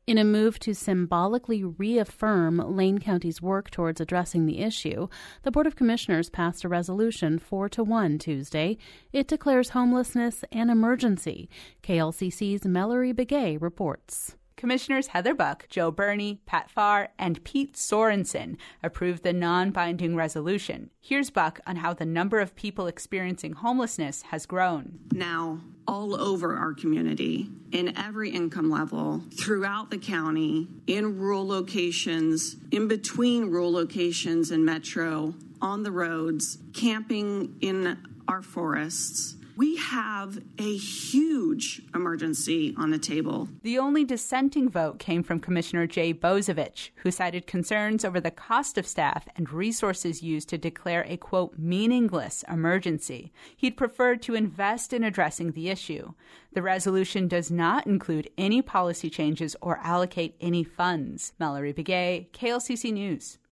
In a move to symbolically reaffirm Lane County's work towards addressing the issue, the Board of Commissioners passed a resolution 4-1 Tuesday. It declares homelessness an emergency. KLCC's Mallory Begay reports. Commissioners Heather Buck, Joe Burney, Pat Farr, and Pete Sorensen approved the non-binding resolution. Here's Buck on how the number of people experiencing homelessness has grown. Now, all over our community, in every income level, throughout the county, in rural locations, in between rural locations and metro, on the roads, camping in our forests. We have a huge emergency on the table. The only dissenting vote came from Commissioner Jay Bozovich, who cited concerns over the cost of staff and resources used to declare a, quote, meaningless emergency. He'd preferred to invest in addressing the issue. The resolution does not include any policy changes or allocate any funds. Mallory Begay, KLCC News.